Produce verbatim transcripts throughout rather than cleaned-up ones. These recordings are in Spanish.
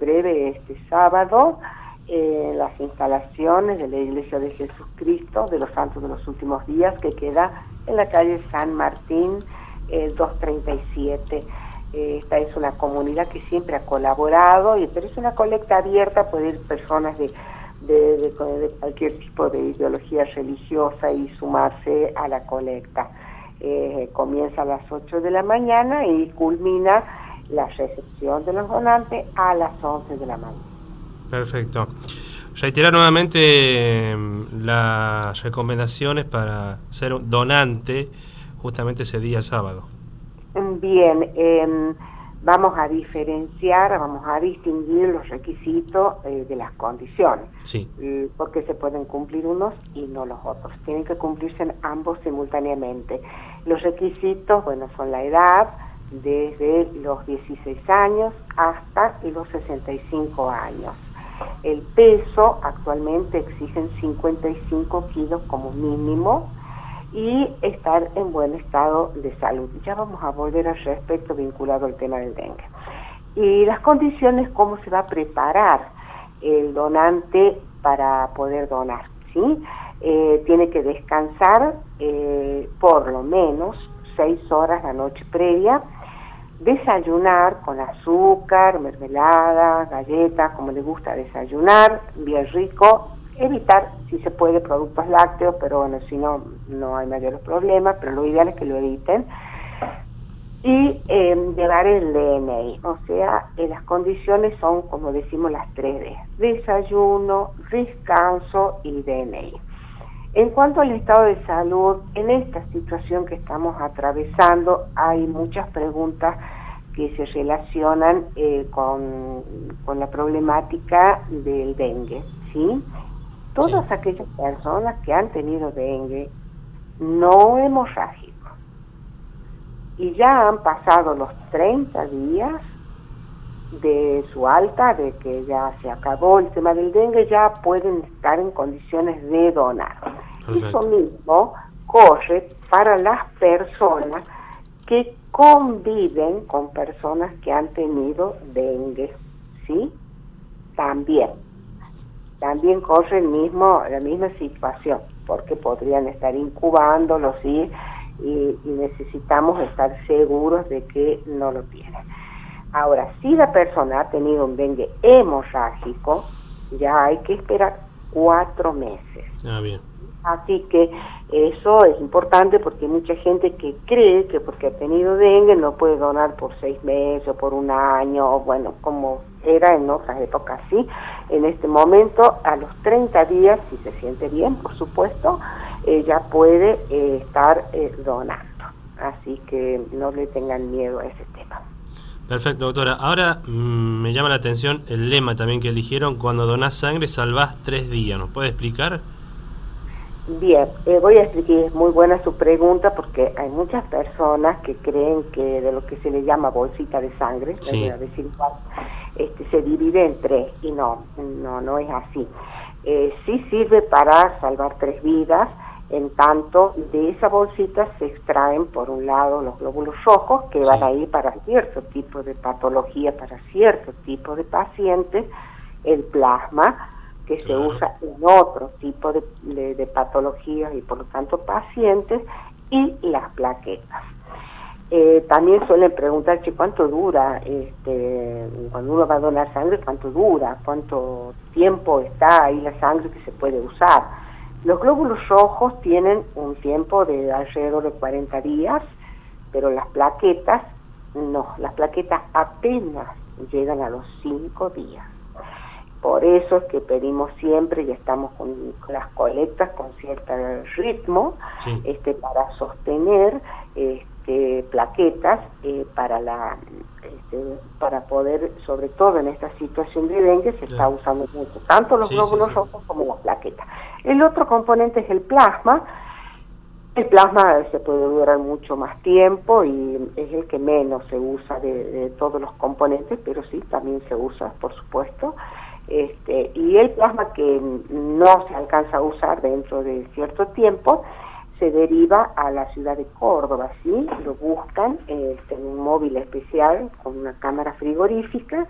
breve este sábado en eh, las instalaciones de la Iglesia de Jesucristo de los Santos de los Últimos Días, que queda en la calle San Martín eh, doscientos treinta y siete. Eh, esta es una comunidad que siempre ha colaborado, y, pero es una colecta abierta, puede ir personas de, de, de, de cualquier tipo de ideología religiosa y sumarse a la colecta. Eh, comienza a las ocho de la mañana y culmina la recepción de los donantes a las once de la mañana. Perfecto. Reiterar nuevamente las recomendaciones para ser donante justamente ese día sábado. Bien, eh, vamos a diferenciar, vamos a distinguir los requisitos eh, de las condiciones, sí. eh, porque se pueden cumplir unos y no los otros, tienen que cumplirse ambos simultáneamente. Los requisitos, bueno, son la edad, desde los dieciséis años hasta los sesenta y cinco años. El peso, actualmente exigen cincuenta y cinco kilos como mínimo, y estar en buen estado de salud. Ya vamos a volver al respecto vinculado al tema del dengue. Y las condiciones, cómo se va a preparar el donante para poder donar, ¿sí? Eh, tiene que descansar eh, por lo menos seis horas la noche previa, desayunar con azúcar, mermelada, galletas, como le gusta desayunar, bien rico. Evitar, si se puede, productos lácteos, pero bueno, si no, no hay mayores problemas, pero lo ideal es que lo eviten. Y eh, llevar el D N I, o sea, eh, las condiciones son, como decimos, las tres D: desayuno, descanso y D N I. En cuanto al estado de salud, en esta situación que estamos atravesando, hay muchas preguntas que se relacionan eh, con, con la problemática del dengue, ¿sí? Todas sí. aquellas personas que han tenido dengue no hemorrágico y ya han pasado los treinta días de su alta, de que ya se acabó el tema del dengue, ya pueden estar en condiciones de donar. Perfecto. Eso mismo corre para las personas que conviven con personas que han tenido dengue, ¿sí? También. También corre el mismo, la misma situación, porque podrían estar incubándolos, ¿sí? y, y necesitamos estar seguros de que no lo tienen. Ahora, si la persona ha tenido un dengue hemorrágico, ya hay que esperar cuatro meses. Ah, bien. Así que eso es importante, porque hay mucha gente que cree que porque ha tenido dengue no puede donar por seis meses o por un año, o bueno, como era en otras épocas, sí. En este momento, a los treinta días, si se siente bien, por supuesto, eh, ya puede eh, estar eh, donando. Así que no le tengan miedo a ese tema. Perfecto, doctora. Ahora mmm, me llama la atención el lema también que eligieron: cuando donás sangre salvás tres días. ¿Nos puede explicar? Bien, eh, voy a explicar, es muy buena su pregunta, porque hay muchas personas que creen que de lo que se le llama bolsita de sangre, sí. voy a decir igual, este, se divide en tres, y no, no, no es así. Eh, sí sirve para salvar tres vidas, en tanto de esa bolsita se extraen, por un lado, los glóbulos rojos, que sí. van a ir para cierto tipo de patología, para cierto tipo de pacientes, el plasma, que se usa en otro tipo de, de, de patologías y por lo tanto pacientes, y las plaquetas. Eh, también suelen preguntar, che, ¿cuánto dura? Este, cuando uno va a donar sangre, ¿cuánto dura? ¿Cuánto tiempo está ahí la sangre que se puede usar? Los glóbulos rojos tienen un tiempo de alrededor de cuarenta días, pero las plaquetas no, las plaquetas apenas llegan a los cinco días. Por eso es que pedimos siempre, y estamos con, con las colectas con cierto ritmo, sí. este, para sostener este, plaquetas eh, para la este, para poder, sobre todo en esta situación de dengue, se yeah. está usando mucho, tanto los sí, glóbulos sí, sí. rojos como las plaquetas. El otro componente es el plasma. El plasma se puede durar mucho más tiempo y es el que menos se usa de, de todos los componentes, pero sí, también se usa, por supuesto. Este, y el plasma que no se alcanza a usar dentro de cierto tiempo se deriva a la ciudad de Córdoba, ¿sí? Lo buscan este, en un móvil especial con una cámara frigorífica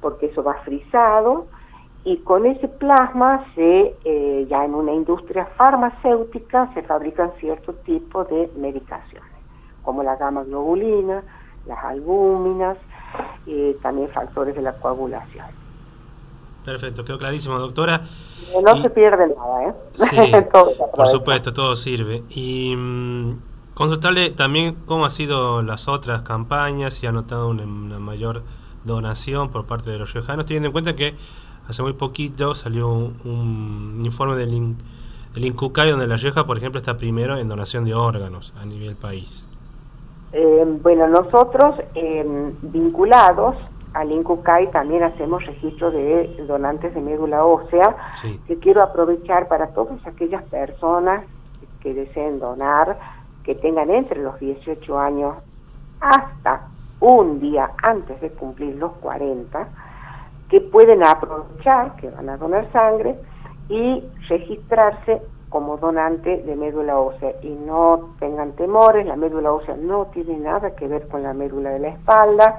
porque eso va frisado, y con ese plasma se eh, ya en una industria farmacéutica se fabrican cierto tipo de medicaciones, como la gamma globulina, las albúminas, eh, también factores de la coagulación. Perfecto, quedó clarísimo, doctora. No y... se pierde nada, ¿eh? Sí, todo por supuesto, todo sirve. Y mmm, consultarle también cómo han sido las otras campañas, si ha notado una, una mayor donación por parte de los riojanos, teniendo en cuenta que hace muy poquito salió un, un informe del, In, del INCUCAI donde La Rioja, por ejemplo, está primero en donación de órganos a nivel país. Eh, bueno, nosotros eh, vinculados al INCUCAI también hacemos registro de donantes de médula ósea, sí. que quiero aprovechar para todas aquellas personas que deseen donar, que tengan entre los dieciocho años hasta un día antes de cumplir los cuarenta, que pueden aprovechar, que van a donar sangre, y registrarse como donante de médula ósea. Y no tengan temores, la médula ósea no tiene nada que ver con la médula de la espalda,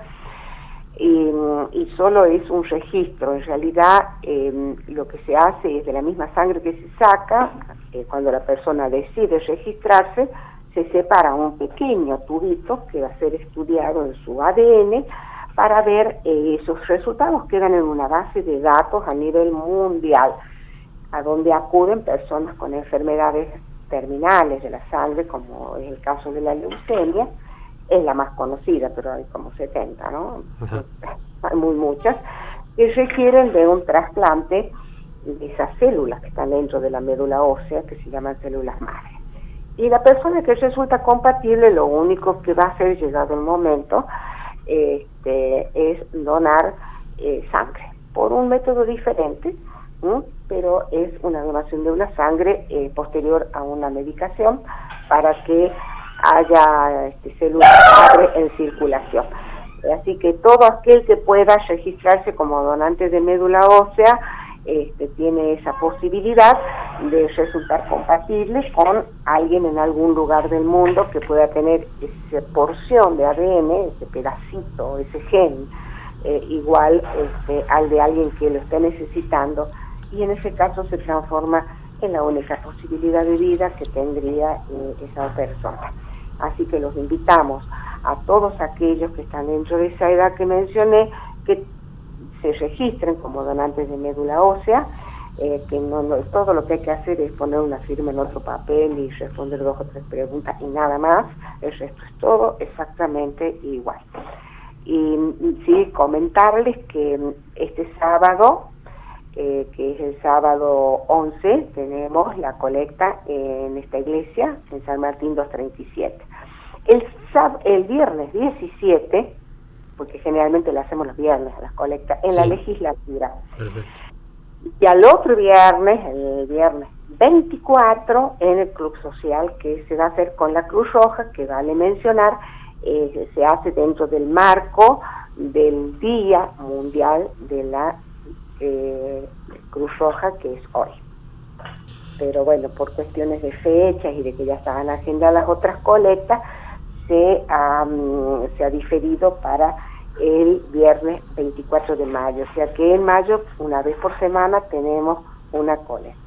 y, y solo es un registro. En realidad eh, lo que se hace es de la misma sangre que se saca, eh, cuando la persona decide registrarse, se separa un pequeño tubito que va a ser estudiado en su A D N para ver eh, esos resultados. Quedan en una base de datos a nivel mundial, a donde acuden personas con enfermedades terminales de la sangre, como es el caso de la leucemia. Es la más conocida, pero hay como setenta, ¿no? Uh-huh. Hay muy muchas, que requieren de un trasplante de esas células que están dentro de la médula ósea, que se llaman células madre. Y la persona que resulta compatible, lo único que va a hacer, llegado el momento, este, es donar eh, sangre, por un método diferente, ¿sí? Pero es una donación de una sangre eh, posterior a una medicación para que haya este, células madre en circulación. Así que todo aquel que pueda registrarse como donante de médula ósea este, tiene esa posibilidad de resultar compatible con alguien en algún lugar del mundo que pueda tener esa porción de A D N, ese pedacito, ese gen, eh, igual este, al de alguien que lo esté necesitando, y en ese caso se transforma en la única posibilidad de vida que tendría eh, esa persona. Así que los invitamos a todos aquellos que están dentro de esa edad que mencioné, que se registren como donantes de médula ósea, eh, que no, no todo lo que hay que hacer es poner una firma en otro papel y responder dos o tres preguntas y nada más. El resto es todo exactamente igual. Y sí, comentarles que este sábado, eh, que es el sábado once, tenemos la colecta en esta iglesia, en San Martín doscientos treinta y siete. El, el viernes diecisiete, porque generalmente la hacemos los viernes, las colectas, en sí. la legislatura. Perfecto. Y al otro viernes, el viernes veinticuatro, en el Club Social, que se va a hacer con la Cruz Roja, que vale mencionar, eh, se hace dentro del marco del Día Mundial de la eh, Cruz Roja, que es hoy. Pero bueno, por cuestiones de fechas y de que ya estaban agendadas otras colectas, se, um, se ha diferido para el viernes veinticuatro de mayo, o sea que en mayo, una vez por semana, tenemos una colecta.